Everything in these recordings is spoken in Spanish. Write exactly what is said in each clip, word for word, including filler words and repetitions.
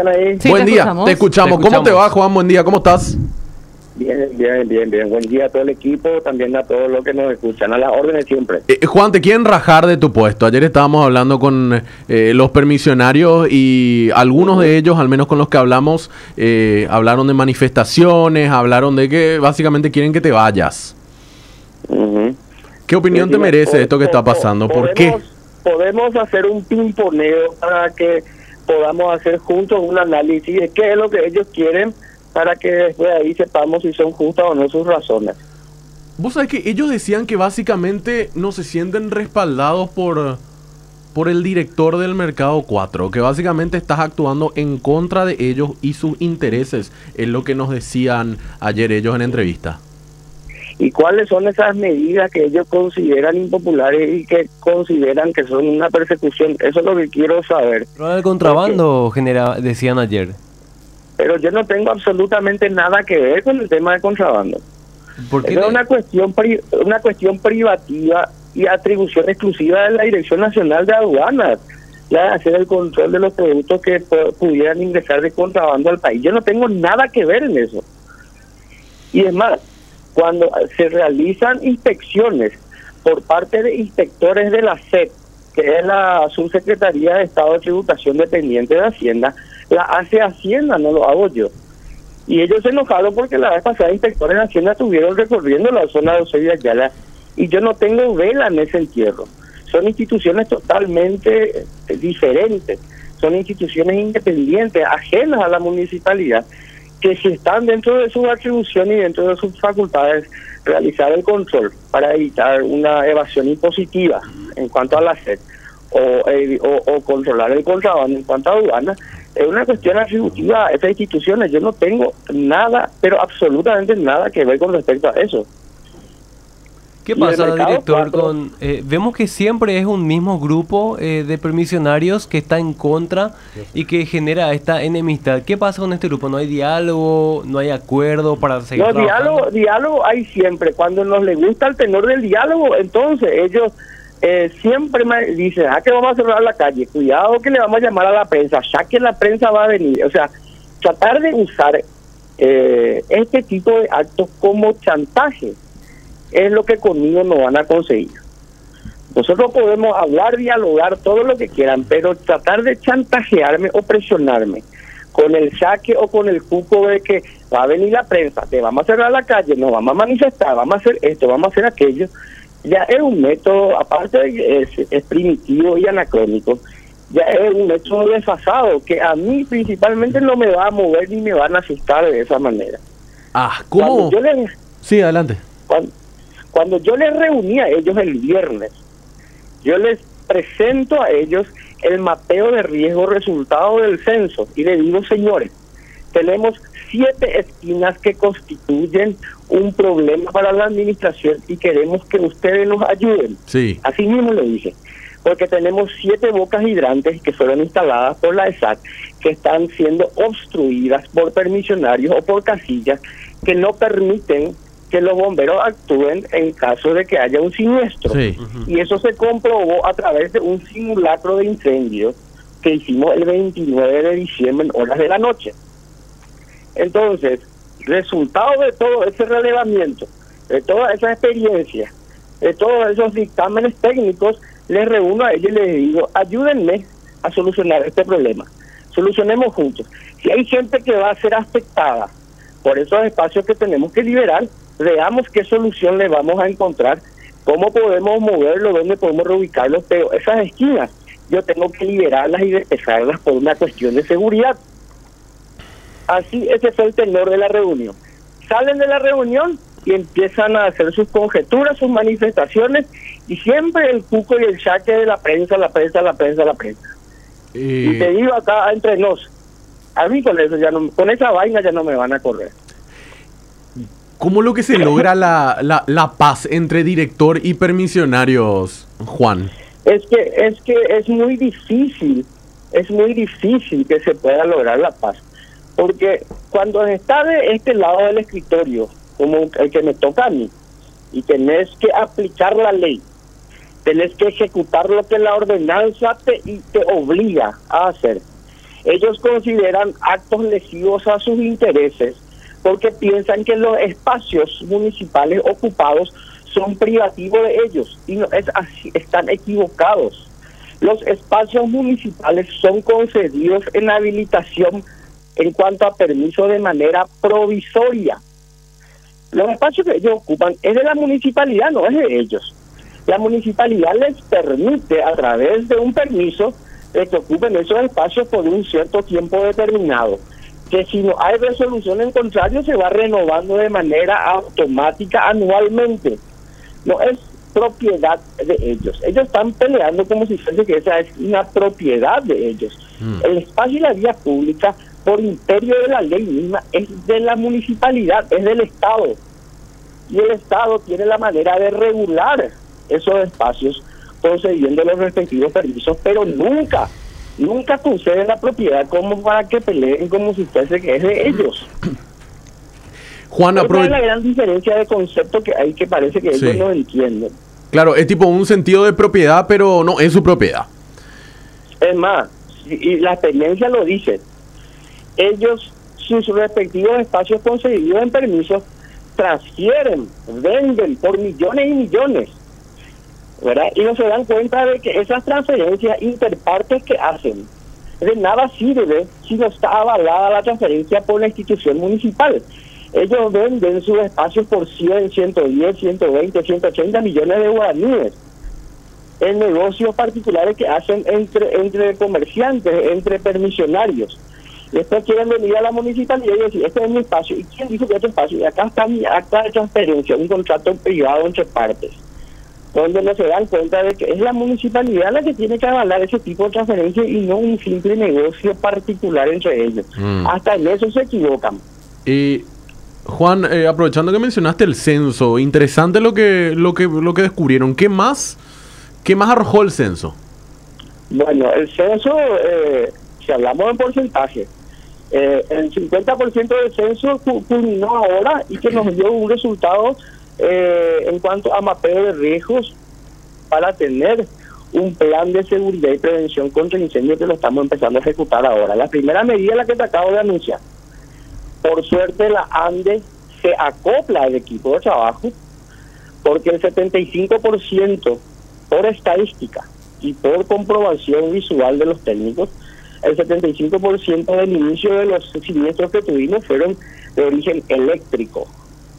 escuchan ahí? Sí, buen te día, escuchamos. te escuchamos. Te ¿Cómo te escuchamos. va, Juan? Buen día, ¿cómo estás? Bien, bien, bien, bien. Buen día a todo el equipo, también a todos los que nos escuchan. A las órdenes siempre. Eh, Juan, te quieren rajar de tu puesto. Ayer estábamos hablando con eh, los permisionarios y algunos de ellos, al menos con los que hablamos, eh, hablaron de manifestaciones, hablaron de que básicamente quieren que te vayas. Uh-huh. ¿Qué opinión te Decime, merece po- esto que po- está pasando? ¿Por qué? podemos- Podemos hacer un pimponeo para que podamos hacer juntos un análisis de qué es lo que ellos quieren para que después ahí sepamos si son justas o no sus razones. Vos sabés que ellos decían que básicamente no se sienten respaldados por, por el director del Mercado cuatro, que básicamente estás actuando en contra de ellos y sus intereses, es lo que nos decían ayer ellos en entrevista. ¿Y cuáles son esas medidas que ellos consideran impopulares y que consideran que son una persecución? Eso es lo que quiero saber. Pero el contrabando genera, decían ayer. Pero yo no tengo absolutamente nada que ver con el tema de contrabando. ¿Por qué? Es una cuestión pri- una cuestión privativa y atribución exclusiva de la Dirección Nacional de Aduanas, la de hacer el control de los productos que pu- pudieran ingresar de contrabando al país. Yo no tengo nada que ver en eso. Y es más, cuando se realizan inspecciones por parte de inspectores de la S E P, que es la Subsecretaría de Estado de Tributación dependiente de Hacienda, la hace Hacienda, no lo hago yo. Y ellos se enojaron porque la vez pasada inspectores de Hacienda estuvieron recorriendo la zona de Eusebio Ayala y yo no tengo vela en ese entierro. Son instituciones totalmente eh, diferentes, son instituciones independientes, ajenas a la municipalidad, que si están dentro de sus atribuciones y dentro de sus facultades realizar el control para evitar una evasión impositiva en cuanto a la S E P o, eh, o, o controlar el contrabando en cuanto a aduanas, es una cuestión atributiva a esas instituciones. Yo no tengo nada, pero absolutamente nada que ver con respecto a eso. ¿Qué Y el pasa, mercado director? cuatro- Con eh, vemos que siempre es un mismo grupo eh, de permisionarios que está en contra y que genera esta enemistad. ¿Qué pasa con este grupo? ¿No hay diálogo? ¿No hay acuerdo para seguir No, trabajando? diálogo, diálogo hay siempre. Cuando nos le gusta el tenor del diálogo, entonces ellos eh, siempre me dicen, ah, que vamos a cerrar la calle, cuidado que le vamos a llamar a la prensa, ya que la prensa va a venir. O sea, tratar de usar eh, este tipo de actos como chantaje es lo que conmigo no van a conseguir. Nosotros podemos hablar, dialogar, todo lo que quieran, pero tratar de chantajearme o presionarme con el saque o con el cupo de que va a venir la prensa, te vamos a cerrar la calle, nos vamos a manifestar, vamos a hacer esto, vamos a hacer aquello, ya es un método, aparte de que es, es primitivo y anacrónico, ya es un método desfasado que a mí principalmente no me va a mover ni me van a asustar de esa manera. Ah, ¿cómo? Cuando yo les, Sí, adelante. cuando, cuando yo les reuní a ellos el viernes, yo les presento a ellos el mapeo de riesgo resultado del censo y les digo, señores, tenemos siete esquinas que constituyen un problema para la administración y queremos que ustedes nos ayuden. Sí. Así mismo le dije, porque tenemos siete bocas hidrantes que fueron instaladas por la E S A C que están siendo obstruidas por permisionarios o por casillas que no permiten que los bomberos actúen en caso de que haya un siniestro. Sí. Y eso se comprobó a través de un simulacro de incendio que hicimos el veintinueve de diciembre en horas de la noche. Entonces, resultado de todo ese relevamiento, de toda esa experiencia, de todos esos dictámenes técnicos, les reúno a ellos y les digo, ayúdenme a solucionar este problema. Solucionemos juntos. Si hay gente que va a ser afectada por esos espacios que tenemos que liberar, veamos qué solución le vamos a encontrar, cómo podemos moverlo, dónde podemos reubicarlos, pero esas esquinas yo tengo que liberarlas y despejarlas por una cuestión de seguridad. Así, ese fue el tenor de la reunión. Salen de la reunión y empiezan a hacer sus conjeturas, sus manifestaciones, y siempre el cuco y el chaque de la prensa, la prensa, la prensa, la prensa. Eh, Y te digo acá entre nos, a mí con eso ya no, con esa vaina ya no me van a correr. ¿Cómo lo que se logra la, la, la paz entre director y permisionarios, Juan? Es que es que es muy difícil, es muy difícil que se pueda lograr la paz, porque cuando está de este lado del escritorio, como el que me toca a mí, y tenés que aplicar la ley, tenés que ejecutar lo que la ordenanza te, y te obliga a hacer. Ellos consideran actos lesivos a sus intereses porque piensan que los espacios municipales ocupados son privativos de ellos, y no es así, están equivocados. Los espacios municipales son concedidos en habilitación en cuanto a permiso de manera provisoria. Los espacios que ellos ocupan es de la municipalidad, no es de ellos. La municipalidad les permite a través de un permiso de que ocupen esos espacios por un cierto tiempo determinado, que si no hay resolución en contrario se va renovando de manera automática anualmente. No es propiedad de ellos. Ellos están peleando como si fuese que esa es una propiedad de ellos. Mm. El espacio y la vía pública, por imperio de la ley misma, es de la municipalidad, es del Estado. Y el Estado tiene la manera de regular esos espacios concediendo los respectivos permisos, pero nunca, nunca conceden la propiedad como para que peleen como si fuese que es de ellos. Juan, esa es la gran diferencia de concepto que hay, que parece que ellos sí. no entienden. Claro, es tipo un sentido de propiedad, pero no es su propiedad. Es más, y la experiencia lo dice, ellos, sus respectivos espacios concedidos en permisos, transfieren, venden por millones y millones, ¿verdad? Y no se dan cuenta de que esas transferencias interpartes que hacen, de nada sirve si no está avalada la transferencia por la institución municipal. Ellos venden sus espacios por cien, ciento diez, ciento veinte, ciento ochenta millones de guaraníes en negocios particulares que hacen entre entre comerciantes, entre permisionarios. Después quieren venir a la municipalidad y decir, este es mi espacio. ¿Y quién dijo que este espacio? Y acá está mi acta de transferencia, un contrato privado entre partes, donde no se dan cuenta de que es la municipalidad la que tiene que avalar ese tipo de transferencia y no un simple negocio particular entre ellos. Mm. Hasta en eso se equivocan. Y Juan, eh, aprovechando que mencionaste el censo, interesante lo que lo que lo que descubrieron. ¿Qué más qué más arrojó el censo? Bueno, el censo, eh, si hablamos en porcentaje, eh, el cincuenta por ciento del censo culminó ahora y que nos dio un resultado eh, en cuanto a mapeo de riesgos para tener un plan de seguridad y prevención contra incendios que lo estamos empezando a ejecutar ahora. La primera medida es la que te acabo de anunciar. Por suerte la ANDE se acopla al equipo de trabajo porque el setenta y cinco por ciento por estadística y por comprobación visual de los técnicos, el setenta y cinco por ciento del inicio de los siniestros que tuvimos fueron de origen eléctrico.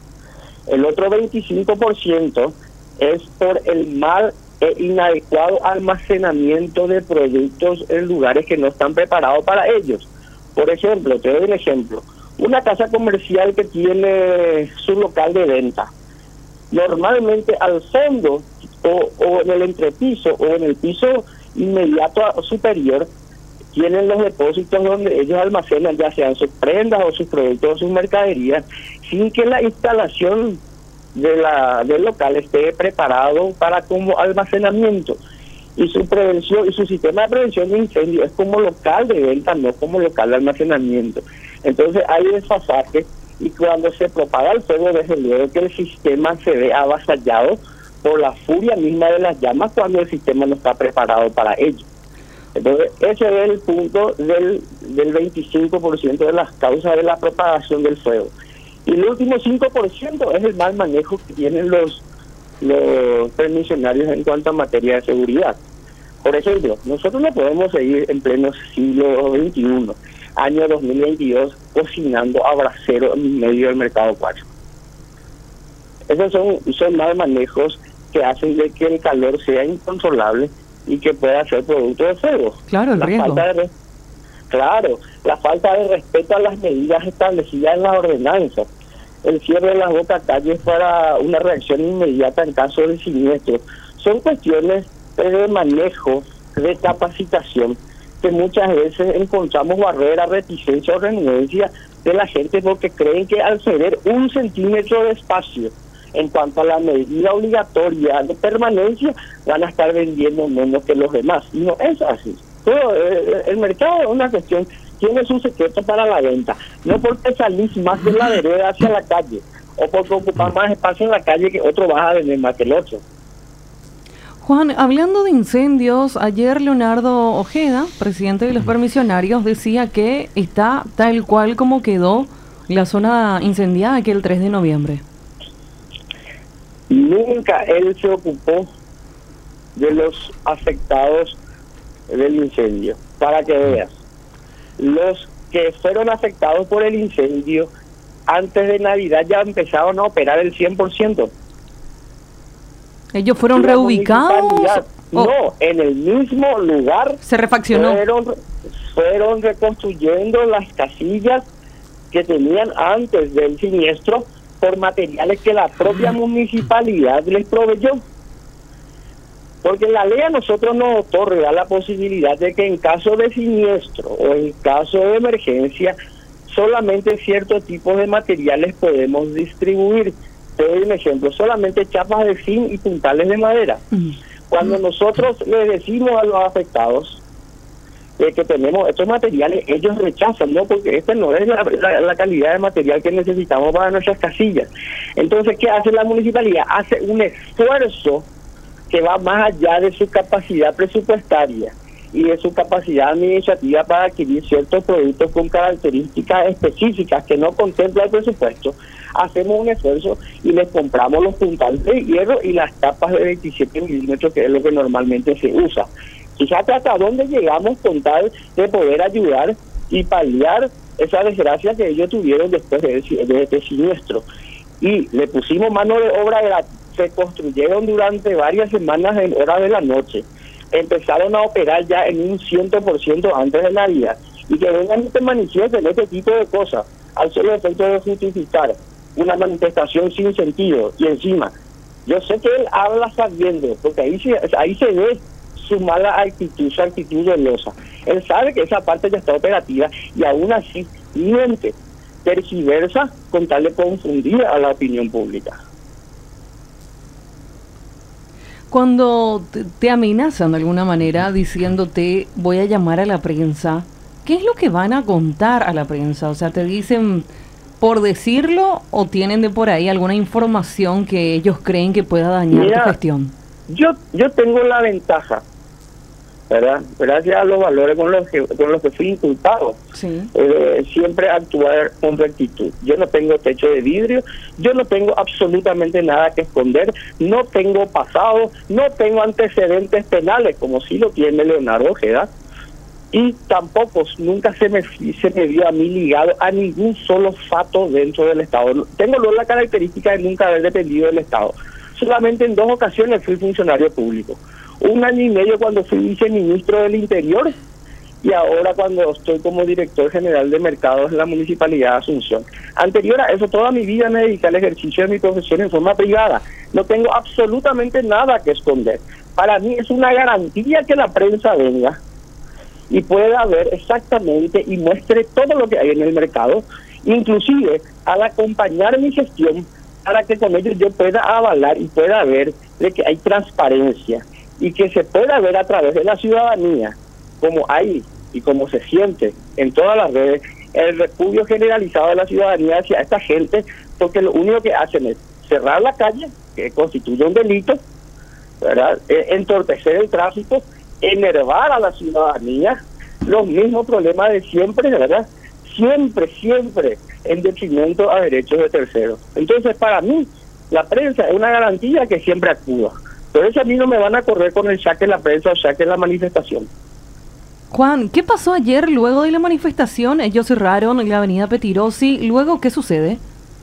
El otro veinticinco por ciento es por el mal e inadecuado almacenamiento de productos en lugares que no están preparados para ellos. Por ejemplo, te doy un ejemplo. Una casa comercial que tiene su local de venta, normalmente al fondo o, o en el entrepiso o en el piso inmediato superior tienen los depósitos donde ellos almacenan ya sean sus prendas o sus productos o sus mercaderías, sin que la instalación de la del local esté preparado para como almacenamiento. Y su prevención y su sistema de prevención de incendio es como local de venta, no como local de almacenamiento. Entonces hay desfasaje y cuando se propaga el fuego, desde luego que el sistema se ve avasallado por la furia misma de las llamas cuando el sistema no está preparado para ello. Entonces ese es el punto del, del veinticinco por ciento de las causas de la propagación del fuego. Y el último cinco por ciento es el mal manejo que tienen los, los permisionarios en cuanto a materia de seguridad. Por ejemplo, nosotros no podemos seguir en pleno siglo veintiuno, año dos mil veintidós, cocinando a brasero en medio del mercado cuatro. Esos son, son mal manejos que hacen de que el calor sea incontrolable y que pueda ser producto de fuego. Claro, el la riesgo. Falta de, claro, la falta de respeto a las medidas establecidas en las ordenanzas, el cierre de las bocacalles para una reacción inmediata en caso de siniestro, son cuestiones de manejo, de capacitación, que muchas veces encontramos barreras, reticencia o renuencia de la gente porque creen que al ceder un centímetro de espacio en cuanto a la medida obligatoria de permanencia van a estar vendiendo menos que los demás. Y no es así. Todo, eh, el mercado es una cuestión, tiene su secreto para la venta, no porque salís más de la vereda hacia la calle o porque ocupás más espacio en la calle que otro vas a vender más que el otro. Juan, hablando de incendios, ayer Leonardo Ojeda, presidente de los permisionarios, decía que está tal cual como quedó la zona incendiada aquel tres de noviembre. Nunca él se ocupó de los afectados del incendio. Para que veas, los que fueron afectados por el incendio antes de Navidad ya empezaron a operar el cien por ciento. ¿Ellos fueron reubicados? No, oh. en el mismo lugar. Se refaccionó. Fueron, fueron reconstruyendo las casillas que tenían antes del siniestro por materiales que la propia municipalidad les proveyó. Porque la ley a nosotros nos otorga la posibilidad de que en caso de siniestro o en caso de emergencia, solamente ciertos tipos de materiales podemos distribuir. Te doy un ejemplo, solamente chapas de zinc y puntales de madera. Cuando nosotros les decimos a los afectados eh, que tenemos estos materiales, ellos rechazan, ¿no? Porque esta no es la, la, la calidad de material que necesitamos para nuestras casillas. Entonces, ¿qué hace la municipalidad? Hace un esfuerzo que va más allá de su capacidad presupuestaria y de su capacidad administrativa para adquirir ciertos productos con características específicas que no contempla el presupuesto. Hacemos un esfuerzo y les compramos los puntales de hierro y las tapas de veintisiete milímetros, que es lo que normalmente se usa. Fíjate hasta dónde llegamos con tal de poder ayudar y paliar esa desgracia que ellos tuvieron después de, de este siniestro. Y le pusimos mano de obra gratis. Se construyeron durante varias semanas en horas de la noche. Empezaron a operar ya en un cien por ciento antes de Navidad. Y que vengan y te manifiesten este tipo de cosas, al solo efecto de justificar una manifestación sin sentido. Y encima, yo sé que él habla sabiendo, porque ahí se, ahí se ve su mala actitud, su actitud dolosa. Él sabe que esa parte ya está operativa y aún así miente, tergiversa con tal de confundir a la opinión pública. Cuando te, te amenazan de alguna manera diciéndote voy a llamar a la prensa, ¿qué es lo que van a contar a la prensa? O sea, ¿te dicen por decirlo o tienen de por ahí alguna información que ellos creen que pueda dañar Mira, tu gestión? Yo yo tengo la ventaja, ¿verdad? Gracias a los valores con los que con los que fui inculpado, sí. eh, siempre actuar con rectitud. Yo no tengo techo de vidrio, yo no tengo absolutamente nada que esconder, no tengo pasado, no tengo antecedentes penales como sí lo tiene Leonardo Ojeda, y tampoco nunca se me se me vio a mí ligado a ningún solo fato dentro del Estado. Tengo luego la característica de nunca haber dependido del Estado. Solamente en dos ocasiones fui funcionario público. Un año y medio cuando fui viceministro del Interior y ahora cuando estoy como director general de mercados en la Municipalidad de Asunción. Anterior a eso, toda mi vida me dediqué al ejercicio de mi profesión en forma privada. No tengo absolutamente nada que esconder. Para mí es una garantía que la prensa venga y pueda ver exactamente y muestre todo lo que hay en el mercado, inclusive al acompañar mi gestión para que con ellos yo pueda avalar y pueda ver de que hay transparencia y que se pueda ver a través de la ciudadanía como hay y como se siente en todas las redes el repudio generalizado de la ciudadanía hacia esta gente, porque lo único que hacen es cerrar la calle, que constituye un delito, ¿verdad? Eh, entorpecer el tráfico, enervar a la ciudadanía, los mismos problemas de siempre, ¿verdad? Siempre, siempre en detrimento a derechos de terceros. Entonces, para mí, la prensa es una garantía que siempre actúa. Por eso a mí no me van a correr con el saque en la prensa o saque en la manifestación. Juan, ¿qué pasó ayer luego de la manifestación? Ellos cerraron la avenida Petirosi. ¿Luego qué sucede?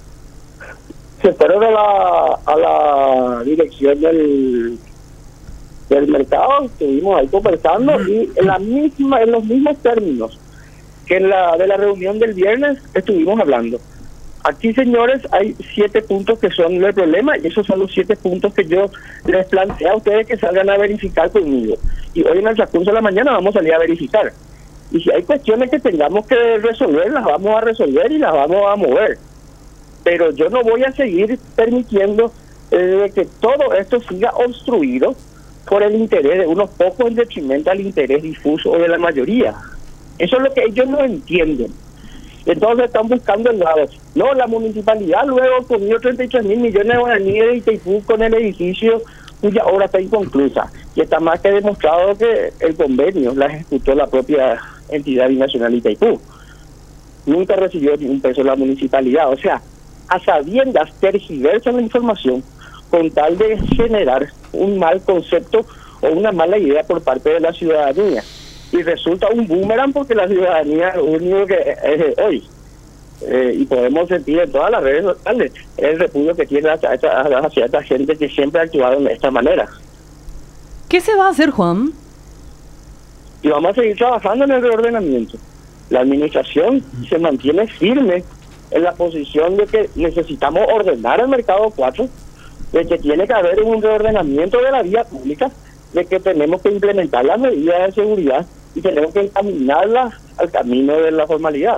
Se fueron a la, a la dirección del, del mercado, estuvimos ahí conversando y en, la misma, en los mismos términos que en la de la reunión del viernes estuvimos hablando. Aquí, señores, hay siete puntos que son el problema y esos son los siete puntos que yo les planteé a ustedes que salgan a verificar conmigo. Y hoy en el transcurso de la mañana vamos a salir a verificar. Y si hay cuestiones que tengamos que resolver, las vamos a resolver y las vamos a mover. Pero yo no voy a seguir permitiendo eh, que todo esto siga obstruido por el interés de unos pocos en detrimento al interés difuso o de la mayoría. Eso es lo que ellos no entienden. Entonces están buscando el lado. No, la municipalidad luego comió treinta y tres mil millones de guaraníes de Itaipú con el edificio cuya obra está inconclusa, y está más que demostrado que el convenio la ejecutó la propia entidad binacional Itaipú. Nunca recibió ni un peso de la municipalidad, o sea, a sabiendas tergiversan la información con tal de generar un mal concepto o una mala idea por parte de la ciudadanía. Y resulta un boomerang porque la ciudadanía lo único que es hoy, eh, y podemos sentir en todas las redes sociales, el repudio que tiene hacia, hacia esta gente que siempre ha actuado de esta manera. ¿Qué se va a hacer, Juan? Y vamos a seguir trabajando en el reordenamiento. La administración se mantiene firme en la posición de que necesitamos ordenar el mercado cuatro, de que tiene que haber un reordenamiento de la vía pública, de que tenemos que implementar las medidas de seguridad y tenemos que encaminarlas al camino de la formalidad.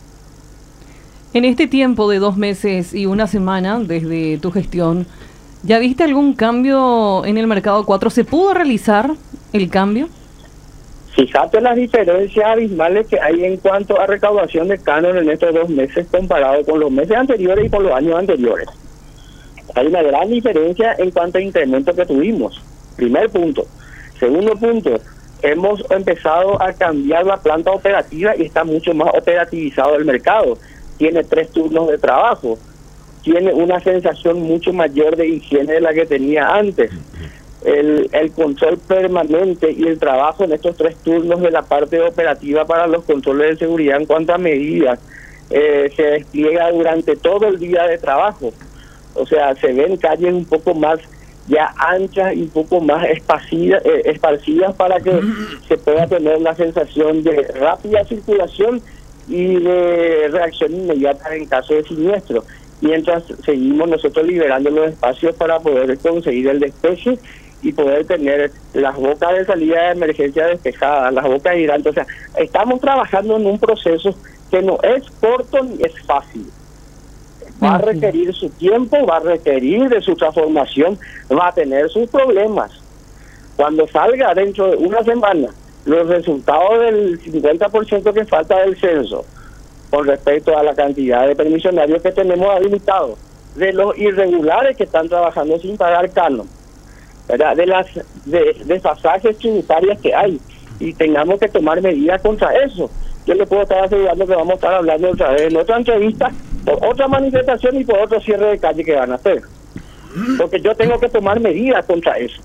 En este tiempo de dos meses y una semana desde tu gestión, ¿ya viste algún cambio en el mercado cuatro? ¿Se pudo realizar el cambio? Fíjate las diferencias abismales que hay en cuanto a recaudación de canon en estos dos meses comparado con los meses anteriores y con los años anteriores. Hay una gran diferencia en cuanto a incremento que tuvimos. Primer punto. Segundo punto, hemos empezado a cambiar la planta operativa y está mucho más operativizado el mercado. Tiene tres turnos de trabajo. Tiene una sensación mucho mayor de higiene de la que tenía antes. El, el control permanente y el trabajo en estos tres turnos de la parte operativa para los controles de seguridad en cuanto a medidas eh, se despliega durante todo el día de trabajo. O sea, se ven calles un poco más ya anchas y un poco más esparcidas, eh, esparcidas para que se pueda tener la sensación de rápida circulación y de reacción inmediata en caso de siniestro, mientras seguimos nosotros liberando los espacios para poder conseguir el despeje y poder tener las bocas de salida de emergencia despejadas, las bocas hidrantes. O sea, estamos trabajando en un proceso que no es corto ni es fácil. Va a requerir su tiempo, va a requerir de su transformación, va a tener sus problemas. Cuando salga dentro de una semana los resultados del cincuenta por ciento que falta del censo con respecto a la cantidad de permisionarios que tenemos habilitados, de los irregulares que están trabajando sin pagar canon, ¿verdad?, de las de, desfasajes tributarias que hay, y tengamos que tomar medidas contra eso, yo le puedo estar asegurando que vamos a estar hablando otra vez en otra entrevista, por otra manifestación y por otro cierre de calle que van a hacer, porque yo tengo que tomar medidas contra eso.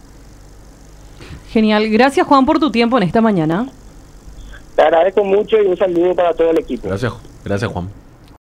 Genial. Gracias, Juan, por tu tiempo en esta mañana. Te agradezco mucho y un saludo para todo el equipo. Gracias, gracias, Juan.